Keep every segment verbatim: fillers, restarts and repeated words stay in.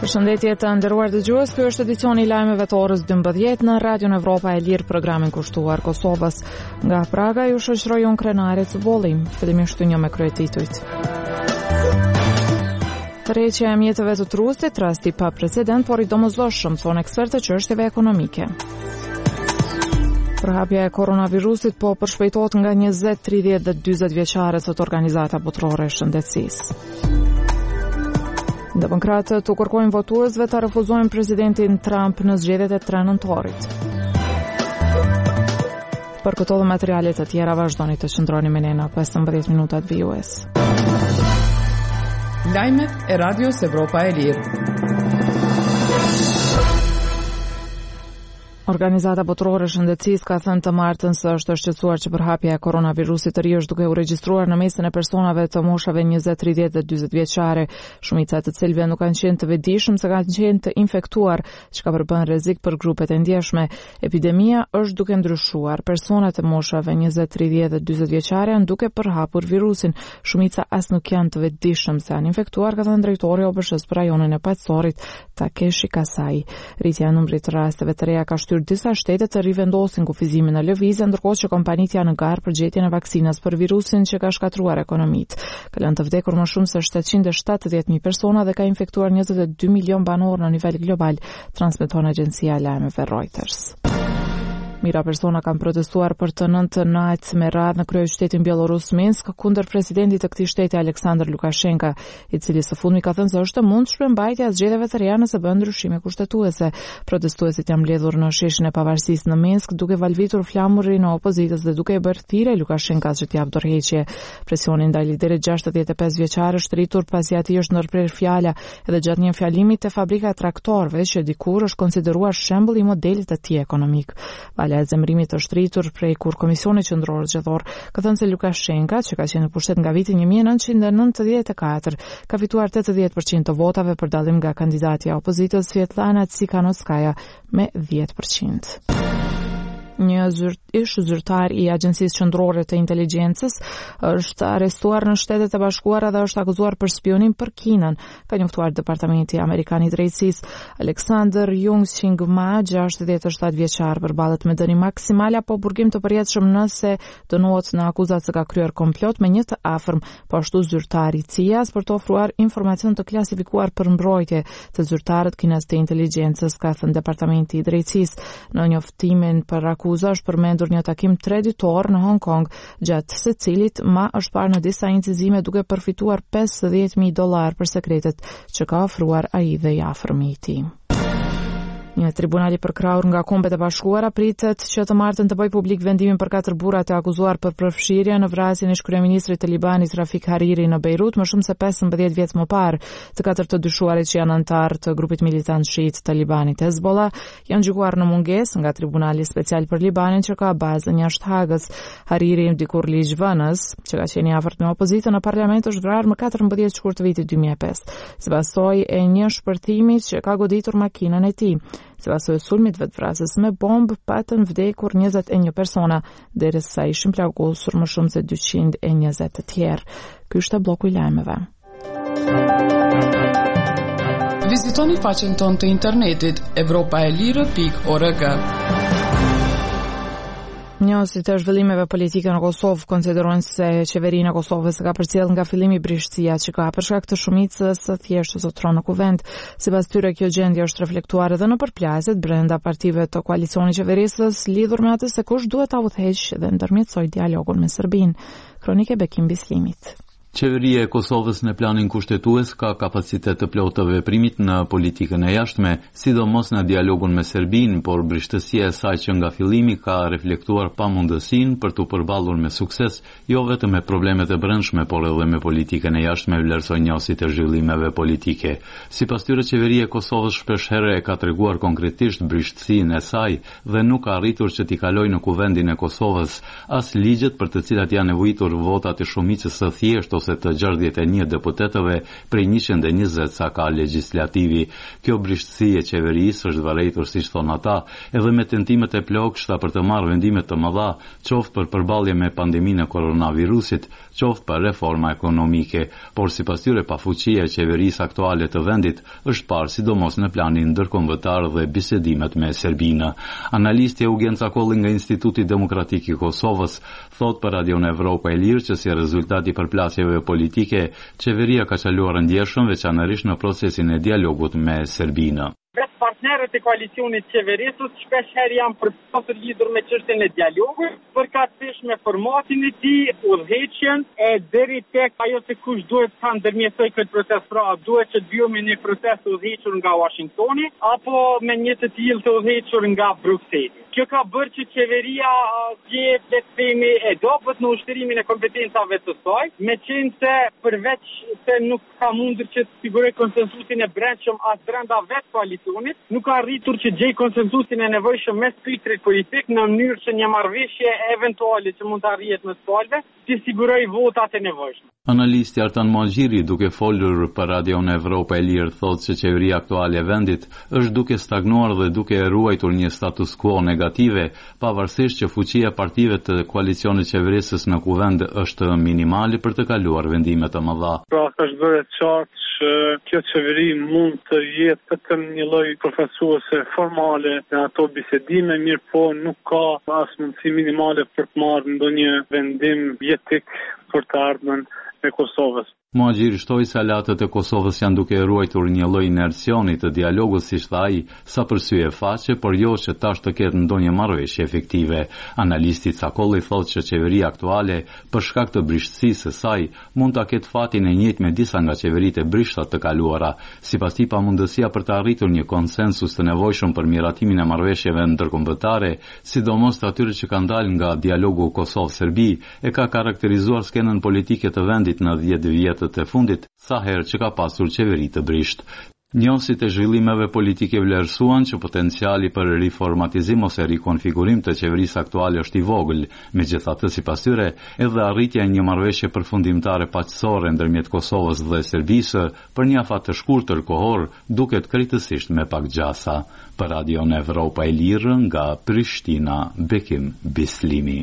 Përshëndetje të nderuar dëgjues, ky është edicioni i lajmeve të orës dymbëdhjetë në Radion Evropa e Lirë, programin kushtuar Kosovës. Nga Praga ju shoqëroj unë Krenare Cubulli. Fillimisht një me kryetitujt. Tërheqja e mjeteve të trustit, rasti pa precedent, por i domosdoshëm, thonë ekspertë të çështjeve ekonomike. Përhapja e koronavirusit po përshpejtohet nga njëzet, tridhjetë dhe dyzet vjeçare të organizata botërore e shëndetësisë. Demokratët u kërkojnë votuesve të refuzojnë presidentin Trump në zgjedhjet e tre nëntorit. Për këto dhe materialet të tjera vazhdoni të qëndroni me ne në pesëmbëdhjetë minutat V O S. Lajmet e Radios Evropa e Lirë. Organizata botërore e shëndetësisë ka thënë të martën se është shqetësuar që përhapja e koronavirusit të ri është duke u regjistruar në mesin e personave të moshave njëzet, tridhjetë dhe dyzet vjeçare, shumica të cilëve nuk kanë qenë të vetëdijshëm se kanë qenë të infektuar, çka përbën rrezik për grupet e ndjeshme. Epidemia është duke ndryshuar. Personat e moshave njëzet, tridhjetë dhe dyzet vjeçare janë duke përhapur virusin. Shumica as nuk janë të vetëdijshëm se janë infektuar, ka thënë drejtori i O B S-së për rajonin e Paqësorit, Takeshi Kasai. Rritja e numrit të rasteve të reja ka shtyr disa shtete të rivendosin kufizimin në lëvizje, ndërkohë që kompanitë janë në garë për gjetjen e vaksinës për virusin që ka shkatruar ekonomitë. Ka lënë të vdekur më shumë se shtatëqind e shtatëdhjetë mijë persona dhe ka infektuar njëzet e dy milion banor në nivel global, transmeton agjencia e lajmeve Reuters. Mira persona kanë protestuar për të nëntë najt me radhë në kryeqytetin bielorus Minsk kundër presidentit të këtij shteti Aleksandr Lukashenka, i cili së fundmi ka thënë se është e mundshme mbajtja e zgjedhjeve të reja nëse bën ndryshime kushtetuese. Protestuesit janë mbledhur në sheshin e Pavarësisë në Minsk duke valvitur flamurin e opozitës dhe duke e bërë thirrje Lukashenkas që t'jap dorëheqje. Presioni ndaj liderit gjashtëdhjetë e pesë vjeçar është rritur pasi ati është ndërprer fjala edhe gjatë një fjalimi te fabrika e traktorëve që dikur është konsideruar shembull i modelit të tij ekonomik. Vala e zemërimit është rritur prej kur Komisioni Qendror Zgjedhor ka thënë se Lukashenka, që ka qenë në pushtet nga viti një mijë e nëntëqind e nëntëdhjetë e katër, ka fituar tetëdhjetë përqind të votave për dallim nga kandidatja e opozitës Svetlana Tsikhanouskaya me dhjetë përqind. Një zyrt, ish zyrtar i Agjencisë Qendrore të Inteligjencës është arrestuar në Shtetet e Bashkuara dhe është akuzuar për spionim për Kinën, ka njoftuar Departamenti Amerikan i Drejtësisë. Alexander Jung-Sing Ma, gjashtëdhjetë e shtatë vjeçar, përballet me dënim maksimal apo burgim të përjetshëm nëse dënohet në akuzat se ka kryer komplot me një të afërm, po ashtu zyrtari C I A-s për të ofruar informacion të klasifikuar për mbrojtje të zyrtarët kinez të inteligjencës, ka thënë Departamenti i Drejtësisë. Në njoftimin për akuza është përmendur një takim tre ditor në Hong Kong, gjatë se cilit Ma është parë në disa incizime duke përfituar pesëdhjetë mijë dollar për sekretet që ka ofruar ai dhe i afërmi i tij. Një tribunal i përkrahur nga Kombet e Bashkuara pritet që të martën të bëjë publik vendimin për katër burrat e akuzuar për përfshirje në vrasjen e ish-kryeministrit të Libanit Rafik Hariri në Beirut më shumë se pesëmbëdhjetë vjet më parë. Të katër të dyshuarit që janë anëtar të grupit militant shiit të Libanit Hezbollah janë gjykuar në mungesë nga Tribunali Special për Libanin që ka bazën jashtë Hagës. Hariri, dikur ligjvënës, që ka qenë i afërt me opozitën në parlament, është vrarë më katërmbëdhjetë shkurt të vitit dy mijë e pesë, sipas soi e një shpërthimi që ka goditur makinën e tij. Sipas së sulmit vetvrasës me bombë, patën vdekur njëzet e një persona, derisa ishin plagosur më shumë se dyqind e njëzet të tjerë. Ky është bloku i lajmeve. Vizitoni faqen tonë të internetit evropaelire pikë org. Njësit e zhvillimeve politike në Kosovë konsiderojnë se qeverinë e Kosovës ka përcjell nga fillimi brishësia që ka për shkak të shumicës së thjeshtë zotron në kuvent. Sipas tyre, kjo gjendje është reflektuar edhe në përplasjet brenda partive të koalicionit qeverisës lidhur me atë se kush duhet ta udhëheqë dhe ndërmjetësoj dialogun me Serbinë. Kronike Bekim Bislimit. Qeveria e Kosovës në planin kushtetues ka kapacitet të plotë të veprimit në politikën e jashtme, sidomos në dialogun me Serbinë, por brishtësia e saj që nga fillimi ka reflektuar pamundësinë për të përballur me sukses, jo vetëm me problemet e brendshme, por edhe me politikën e jashtme, vlerësoi njësi të zhvillimeve politike. Sipas tyre, qeveria e Kosovës shpeshherë e ka treguar konkretisht brishtësinë e saj dhe nuk ka arritur që t'i kalojë në kuvendin e Kosovës as ligjet për të cilat janë nevojitur votat e shumicës së thjeshtë ose ose të gjashtëdhjetë e një deputetëve prej njëqind e njëzet sa ka legislativi. Kjo brishtësi e qeverisë është vërejtur, siç thonë ata, edhe me tentimet e plagështa për të marrë vendime të mëdha, qoftë për përballje me pandeminë e koronavirusit, qoftë për reforma ekonomike, por sipas tyre pafuqia e qeverisë aktuale të vendit është parë sidomos në planin ndërkombëtar dhe bisedimet me Serbinë. Analisti Eugen Cakolli nga Instituti Demokratik i Kosovës thot për Radion Evropa e Lirë që si rezultat i përplasjeve politike, qeveria ka qaluar ndjeshëm veçanërisht në procesin e dialogut me Serbinë. Vetë partnerët e koalicionit qeverisës shpesh herë janë përplasur lidhur me çështjen e dialogut, përkatësisht me formatin e tij, udhëheqjen e deri tek ajo se kush duhet ta ndërmjetësoj këtë proces, pra duhet që të bëjmë një proces të udhëhequr nga Washingtoni apo me një të tillë të udhëhequr nga Brukseli. Kjo ka bërë që qeveria jetë le të themi e dobët në ushtërimin e kompetencave të saj, me qenë se përveç se nuk ka mundur që të siguroj konsensusin e brendshëm as brenda vetë koalicionit, nuk ka arritur që gjej konsensusin e nevojshëm mes spektrit politik në mënyrë që një marrëveshje eventuale që mund të arrihet në skalve, të siguroj votat e nevojshme. Analisti Artan Mohaxhiri, duke folur për Radion Evropa e Lirë, thotë se qeveria aktuale e vendit është duke stagnuar dhe duke ruajtur një status quo negative, pavarësisht që fuqia e partive të koalicionit qeverisës në kuvend është minimale për të kaluar vendime të mëdha. Pra, është bërë qartë që kjo qeveri mund të jetë vetëm një lloj përfaqësuese formale në ato bisedime, mirë po nuk ka as mundësi minimale për të marrë ndonjë vendim jetik për të ardhmen e Kosovës. Mohaxhiri shtoi se aleatët e Kosovës janë duke ruajtur një lloj inercioni të dialogut, siç tha ai, sa për sy e faqe, por jo që tash të ketë ndonjë marrëveshje efektive. Analisti Cakolli thotë që qeveria aktuale, për shkak të brishtësisë së saj, mund ta ketë fatin e njëjtë me disa nga qeveritë e brishta të kaluara. Sipas tij, pamundësia për të arritur një konsensus të nevojshëm për miratimin e marrëveshjeve ndërkombëtare, sidomos të atyre që kanë dalë nga dialogu Kosovë-Serbi, e ka karakterizuar skenën politike të vendit në dhjetë vjet të fundit, sa herë që ka pasur qeveri të brisht. Njohësit e zhvillimeve politike vlerësuan që potenciali për riformatizim ose rikonfigurim të qeverisë aktuale është i vogël. Megjithatë, sipas tyre, edhe arritja e një marrëveshje përfundimtare paqësore ndërmjet Kosovës dhe Serbisë për një afat të shkurtër kohor duket krejtësisht me pak gjasa. Për Radion Evropa e Lirë, nga Prishtina, Bekim Bislimi.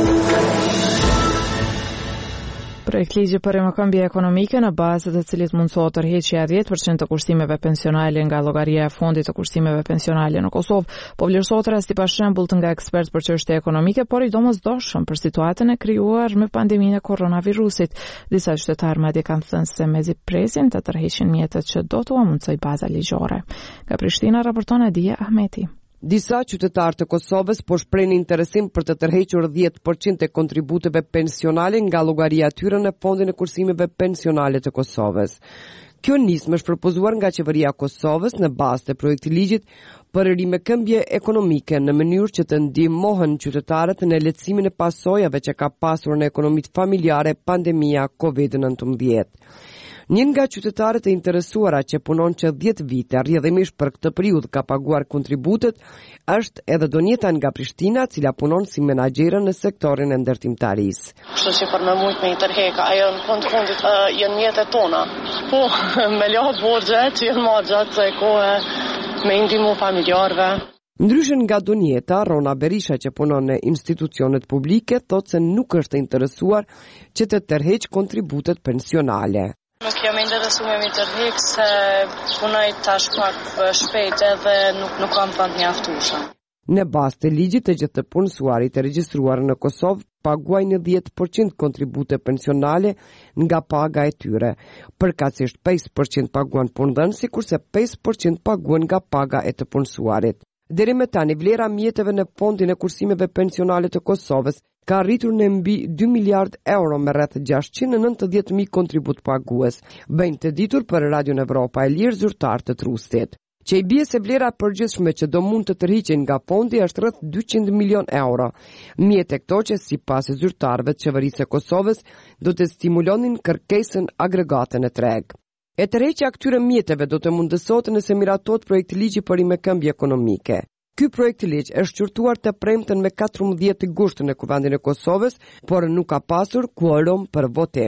Projekt ligji për rimëkëmbje ekonomike në bazë të cilit mundsohet tërheqja e dhjetë përqind të kushtimeve pensionale nga llogaria e fondit të kushtimeve pensionale në Kosovë, po vlerësohet rasti pa shembull nga ekspert për çështje ekonomike, por i domosdoshëm për situatën e krijuar me pandeminë e koronavirusit. Disa qytetarë madje kanë thënë se mezi presin të tërheqin mjetet që do t'u mundsoj baza ligjore. Nga Prishtina raporton Adia Ahmeti. Disa qytetarë të Kosovës po shprehin interesim për të tërhequr dhjetë përqind të kontributeve pensionale nga llogaria e tyre në fondin e kursimeve pensionale të Kosovës. Kjo nismë është propozuar nga qeveria e Kosovës në bazë të projektit ligjit për rimëkëmbje ekonomike në mënyrë që të ndihmohen qytetarët në lehtësimin e pasojave që ka pasur në ekonomitë familjare pandemia kovid nëntëmbëdhjetë. Një nga qytetarët e interesuara që punon që dhjetë vite rrjedhimisht për këtë periudhë ka paguar kontributet është edhe Donjeta nga Prishtina, e cila punon si menaxhere në sektorin e ndërtimtarisë. Kështu që për me mujt me i tërheka, ajo në fund fundit uh, janë mjetet tona. Po, me lo borxhe që janë ma gjatë se kohë me ndihmu familjarëve. Ndryshe nga Donjeta, Rona Berisha që punon në institucionet publike thotë se nuk është interesuar që të tërheq kontributet pensionale. Nuk jam interesuar me mi tërheq se punoj tash pak shpejt edhe nuk, nuk kam vend mjaftueshëm. Në bazë të ligjit, të gjithë të punësuarit të regjistruar në Kosovë paguajnë dhjetë përqind kontribute pensionale nga paga e tyre. Përkatësisht pesë përqind paguan punëdhënësi, kurse pesë përqind paguan nga paga e të punësuarit. Deri më tani vlera mjeteve në fondin e kursimeve pensionale të Kosovës ka arritur në mbi dy miliard euro me rreth gjashtëqind e nëntëdhjetë mijë kontribut pagues, bëjnë të ditur për Radion Evropa e Lirë zyrtar të Trustit. Që i bie se vlera përgjithshme që do mund të tërhiqen nga fondi është rreth dyqind milion euro. Mjete këto që sipas zyrtarëve të qeverisë së Kosovës do të stimulonin kërkesën agregate në treg. E tërheqja këtyre mjeteve do të mundësohet nëse miratohet projekti ligji për rimëkëmbje ekonomike. Ky projekt ligj është qortuar të premten me katërmbëdhjetë gusht në Kuvendin e Kosovës, por nuk ka pasur quorum për votim.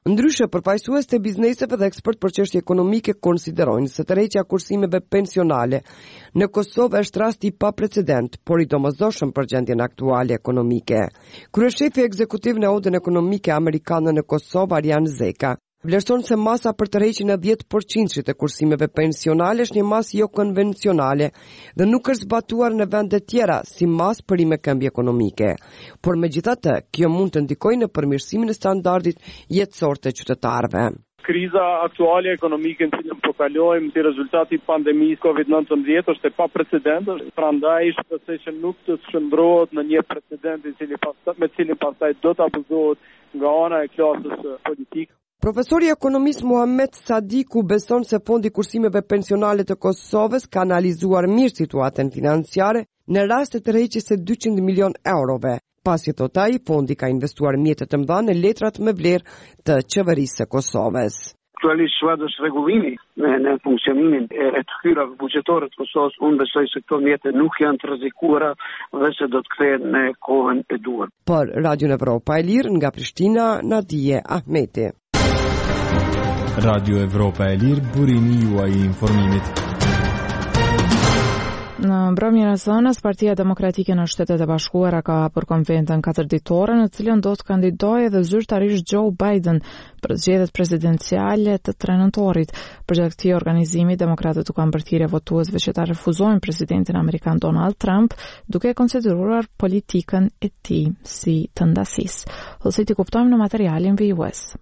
Ndryshe, përfaqësues të bizneseve dhe ekspert për çështje ekonomike konsiderojnë se tërheqja e kursimeve pensionale në Kosovë është rasti pa precedent, por i domosdoshëm për gjendjen aktuale ekonomike. Kryeshefi ekzekutiv në Odën Ekonomike Amerikane në Kosovë, Arjan Zeka, vlerëson se masa për tërheqjen e dhjetë përqind të kursimeve pensionale është një masë jo konvencionale dhe nuk është zbatuar në vende tjera si masë për me këmbje ekonomike. Por megjithatë, kjo mund të ndikojë në përmirësimin e standardit jetësor të qytetarëve. Kriza aktuale ekonomike në cilën po kalojmë si rezultati i pandemisë kovid nineteen është e paprecedentshme, prandaj shpresoj që nuk të shndrohet në një precedent i cili pastaj me cilin pastaj do të abuzohet nga ana e klasës politike. Profesori ekonomist Muhamet Sadiku beson se Fondi i Kursimeve Pensionale të Kosovës ka analizuar mirë situatën financiare në rast të tërheqjes së dyqind milion eurove. Pasi thot ai, fondi ka investuar mjete të mëdha në letrat me vlerë të qeverisë së Kosovës. Aktualisht çfarë është rregullimi në, në funksionimin e, e të hyrave buxhetore të Kosovës, unë besoj se këto mjete nuk janë të rrezikuara dhe se do të kthehen në kohën e duhur. Për Radio Evropa e Lirë nga Prishtina, Nadije Ahmeti. Radio Evropa e Lirë, burimi juaj i informimit. Në mbrëmjen e zonës, Partia Demokratike në Shtetet e Bashkuara ka hapur konventën katërditore në cilën do të kandidojë edhe zyrtarisht Joe Biden për zgjedhjet presidenciale të tre nëntorit. Përgjatë këtij organizimi, demokratët u kanë bërthirrje votuesve që ta refuzojnë presidentin amerikan Donald Trump, duke konsideruar politikën e tij si të ndasisë. Ose ti kuptojmë në materialin V U S.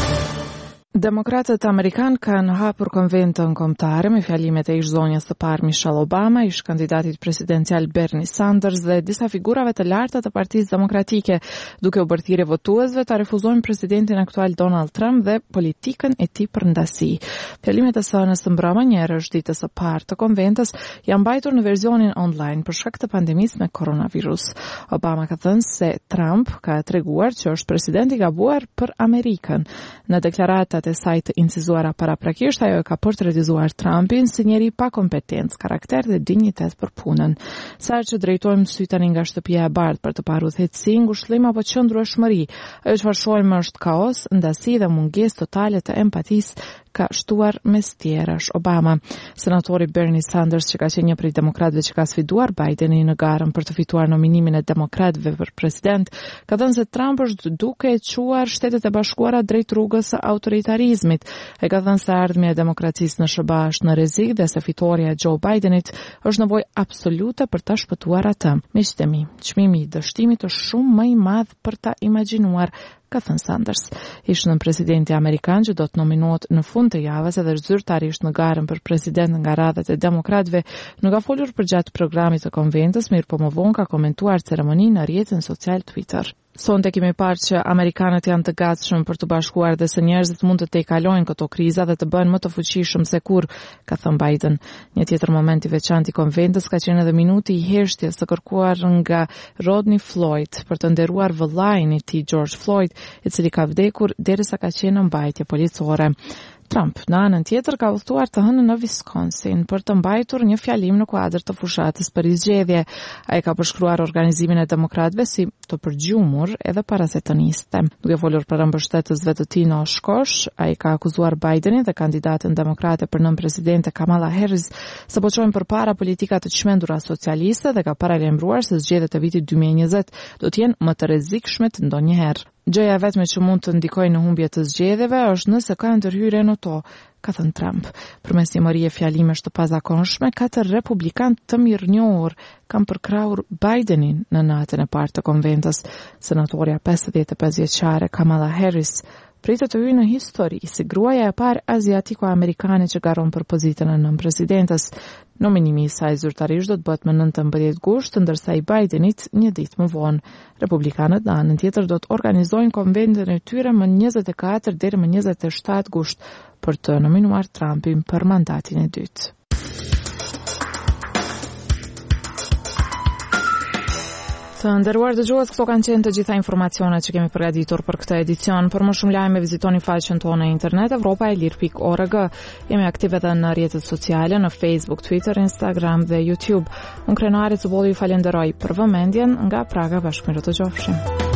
Demokratët amerikanë kanë hapur konventën kombëtare me fjalimet e ish zonjës së parë Michelle Obama, ish kandidatit presidencial Bernie Sanders dhe disa figurave të larta të Partisë Demokratike, duke u bërthirrje votuesve ta refuzojnë presidentin aktual Donald Trump dhe politikën e tij për ndasi. Fjalimet e sënës së mbrëmë, një herë është ditës së parë të konventës, janë mbajtur në versionin online për shkak të pandemisë me koronavirus. Obama ka thënë se Trump ka treguar që është president i gabuar për Amerikën. Në deklaratë e saj të incizuara paraprakisht, ajo e ka portretizuar Trumpin si njeri pa kompetencë, karakter dhe dinjitet për punën. Sa që drejtojmë sy tani nga shtëpia e bardhë për të parë udhëheqësi, ngushëllim apo qëndrueshmëri, ajo çfarë shohim është kaos, ndasi dhe mungesë totale të empatisë, ka shtuar mes tjerash Obama. Senatori Bernie Sanders, që ka qenë një prej demokratëve që ka sfiduar Bidenin në garën për të fituar nominimin e demokratëve për president, ka thënë se Trump është duke e quar Shtetet e Bashkuara drejt rrugës së autoritarizmit. Ai ka thënë se ardhmja e demokracisë në S B A është në rrezik dhe se fitoria e Joe Bidenit është nevojë absolute për ta shpëtuar atë. Miqtemi, çmimi i dështimit është shumë më i madh për ta imagjinuar, ka thënë Sanders. Ishte në presidenti amerikan që do të nominohet në fund të javës edhe zyrtarisht në garën për president nga radhët e demokratëve, nuk ka folur për gjatë programit të konventës, mirë po më vonë ka komentuar ceremoninë në rrjetin social Twitter. Sonte kemi parë që amerikanët janë të gatshëm për të bashkuar dhe se njerëzit mund të tejkalojnë këto kriza dhe të bëhen më të fuqishëm se kur, ka thënë Biden. Një tjetër moment i veçantë i konventës ka qenë edhe minuti i heshtjes së kërkuar nga Rodney Floyd për të nderuar vëllain i tij George Floyd, i cili ka vdekur derisa ka qenë në mbajtje policore. Trump, në anën tjetër, ka udhëtuar të hënë në Wisconsin për të mbajtur një fjalim në kuadër të fushatës për zgjedhje. Ai ka përshkruar organizimin e demokratëve si të përgjumur edhe parazetoniste. Duke folur për mbështetësve të tij në shkosh, ai ka akuzuar Bidenin dhe kandidatën demokrate për nënpresidente Kamala Harris se po çojnë përpara politika të çmendura socialiste dhe ka paralajmëruar se zgjedhjet e vitit dy mijë e njëzet do të jenë më të rrezikshme të ndonjëherë. Gjëja vetme që mund të ndikojë në humbje të zgjedhjeve është nëse ka ndërhyrje në to, ka thënë Trump. Përmes një marrëdhënie fjalimesh të pazakonshme, katër republikanë të mirënjohur kanë përkrahur Bidenin në natën e parë të konventës. Senatorja pesëdhjetë e pesë vjeçare Kamala Harris pritet të hyjë në histori si gruaja e parë azijatiko-amerikane që garon për pozitën e nënpresidentes. Nominimi i saj zyrtarisht do të bëhet më nëntëmbëdhjetë gusht, ndërsa i Bidenit një ditë më vonë. Republikanët në anën tjetër do të organizojnë konventin e tyre më njëzet e katër deri më njëzet e shtatë gusht për të nominuar Trumpin për mandatin e dytë. Të nderuar dëgjues, këto kanë qenë të gjitha informacionet që kemi përgatitur për këtë edicion. Për më shumë lajme vizitoni faqen tonë në internet evropa e lir pikë org. Jemi aktive edhe në rrjetet sociale, në Facebook, Twitter, Instagram dhe YouTube. Unë Krenari Cubolli ju falenderoj për vëmendjen nga Praga, bashkëmirë të qofshim.